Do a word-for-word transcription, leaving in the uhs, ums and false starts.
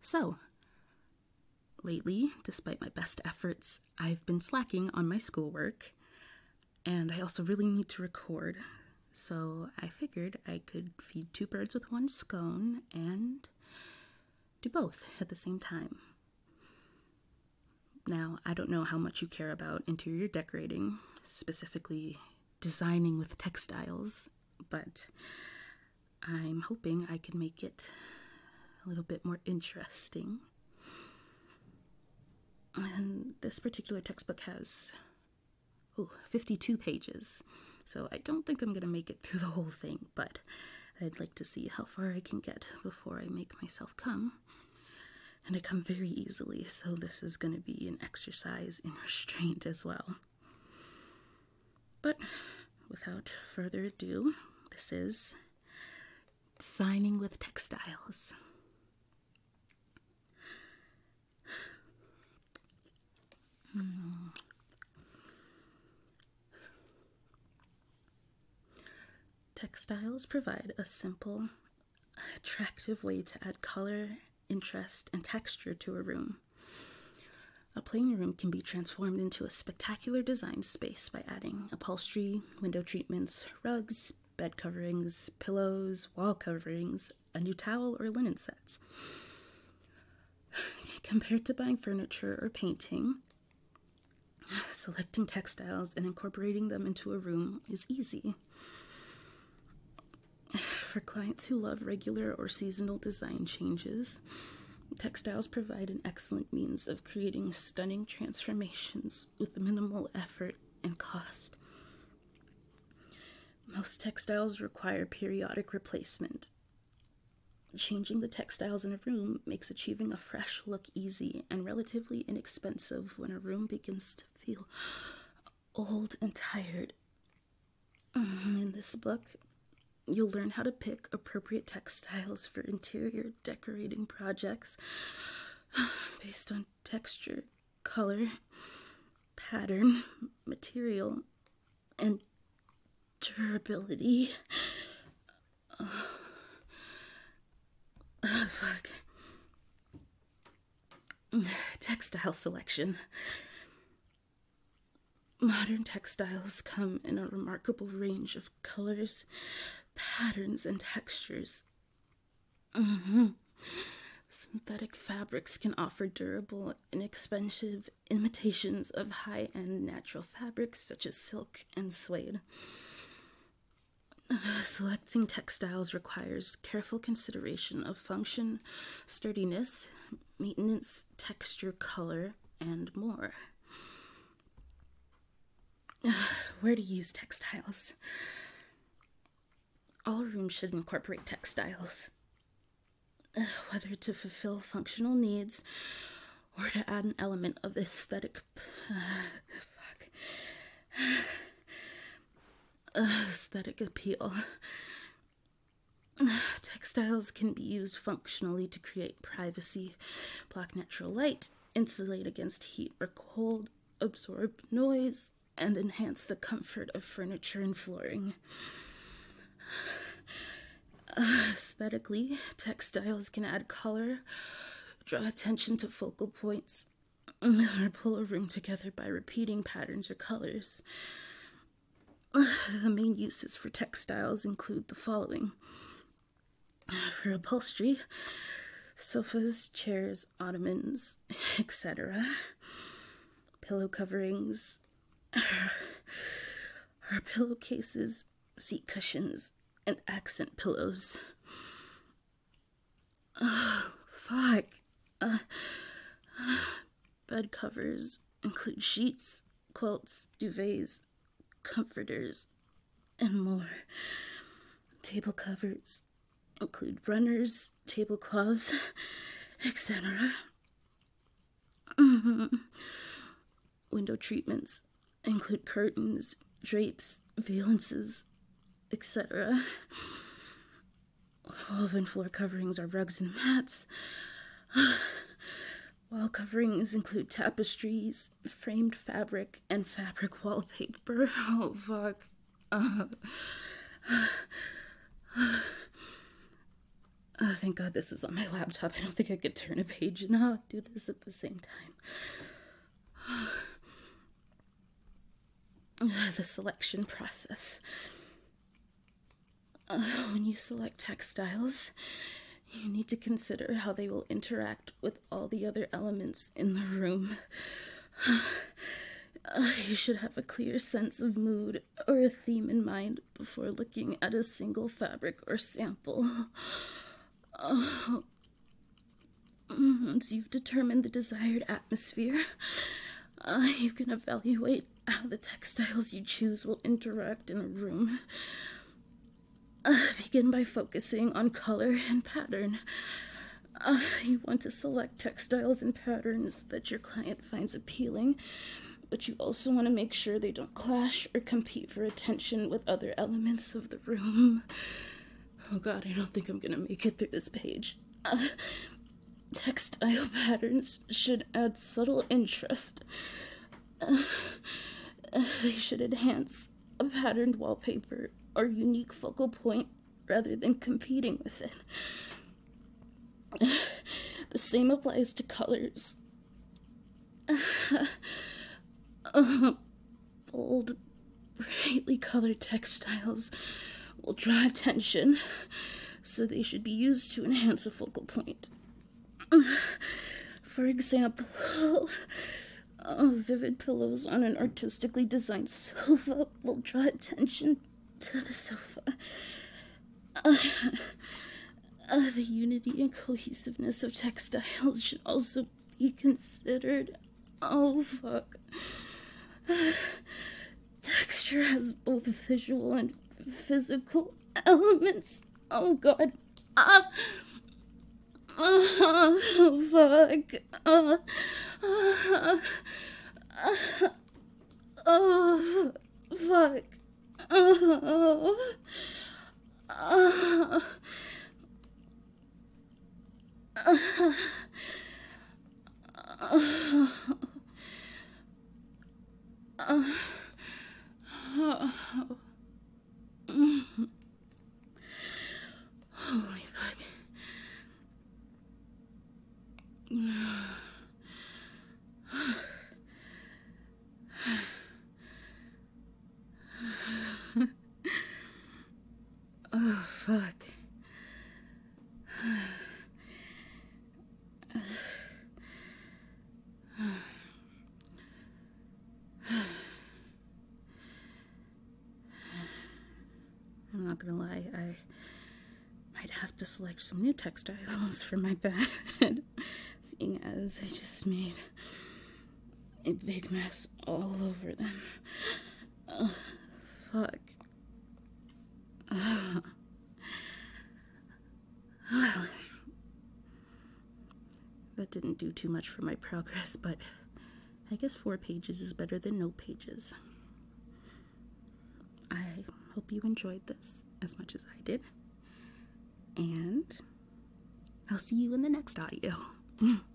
So, lately, despite my best efforts, I've been slacking on my schoolwork, and I also really need to record. So I figured I could feed two birds with one scone and do both at the same time. Now, I don't know how much you care about interior decorating, specifically designing with textiles, but I'm hoping I can make it a little bit more interesting. And this particular textbook has oh, fifty-two pages, so I don't think I'm going to make it through the whole thing, but I'd like to see how far I can get before I make myself come. And I come very easily, so this is going to be an exercise in restraint as well. But without further ado, this is Designing with Textiles. Hmm. Textiles provide a simple, attractive way to add color, interest, and texture to a room. A plain room can be transformed into a spectacular design space by adding upholstery, window treatments, rugs, bed coverings, pillows, wall coverings, a new towel, or linen sets. Compared to buying furniture or painting, selecting textiles and incorporating them into a room is easy. For clients who love regular or seasonal design changes, textiles provide an excellent means of creating stunning transformations with minimal effort and cost. Most textiles require periodic replacement. Changing the textiles in a room makes achieving a fresh look easy and relatively inexpensive when a room begins to feel old and tired. In this book, you'll learn how to pick appropriate textiles for interior decorating projects based on texture, color, pattern, material, and durability. Oh, oh fuck. Textile selection. Modern textiles come in a remarkable range of colors, patterns, and textures. Mm-hmm. Synthetic fabrics can offer durable, inexpensive imitations of high-end natural fabrics such as silk and suede. Uh, selecting textiles requires careful consideration of function, sturdiness, maintenance, texture, color, and more. Where to use textiles? All rooms should incorporate textiles, uh, whether to fulfill functional needs or to add an element of aesthetic uh, fuck, uh, aesthetic appeal. Textiles can be used functionally to create privacy, block natural light, insulate against heat or cold, absorb noise, and enhance the comfort of furniture and flooring. Uh, aesthetically, textiles can add color, draw attention to focal points, or pull a room together by repeating patterns or colors. Uh, the main uses for textiles include the following. For upholstery, sofas, chairs, ottomans, et cetera. Pillow coverings, or pillowcases, seat cushions, and accent pillows. Oh, fuck. Uh, bed covers include sheets, quilts, duvets, comforters, and more. Table covers include runners, tablecloths, et cetera. Mm-hmm. Window treatments include curtains, drapes, valances, et cetera. Woven floor coverings are rugs and mats. Wall coverings include tapestries, framed fabric, and fabric wallpaper. Oh, fuck. Uh, Oh, thank God this is on my laptop. I don't think I could turn a page and uh, do this at the same time. The selection process. Uh, when you select textiles, you need to consider how they will interact with all the other elements in the room. Uh, you should have a clear sense of mood or a theme in mind before looking at a single fabric or sample. Uh, once you've determined the desired atmosphere, uh, you can evaluate how the textiles you choose will interact in a room. Uh, begin by focusing on color and pattern. Uh, you want to select textiles and patterns that your client finds appealing, but you also want to make sure they don't clash or compete for attention with other elements of the room. Oh God, I don't think I'm gonna make it through this page. Uh, textile patterns should add subtle interest. Uh, uh, they should enhance a patterned wallpaper or unique focal point rather than competing with it. Uh, the same applies to colors. Uh, uh, bold, brightly colored textiles will draw attention, so they should be used to enhance a focal point. For example, uh, vivid pillows on an artistically designed sofa will draw attention to the sofa. Uh, uh, the unity and cohesiveness of textiles should also be considered. Oh, fuck. Texture has both visual and physical elements. Oh, God. Ah! Oh, fuck. Uh, uh, uh, oh, fuck. Oh, uh, uh, uh, uh, uh, holy fuck. Oh, fuck. I'm not gonna lie, I might have to select some new textiles for my bed, seeing as I just made a big mess all over them. Oh, fuck. Uh, well, that didn't do too much for my progress, but I guess four pages is better than no pages. I hope you enjoyed this as much as I did, and I'll see you in the next audio.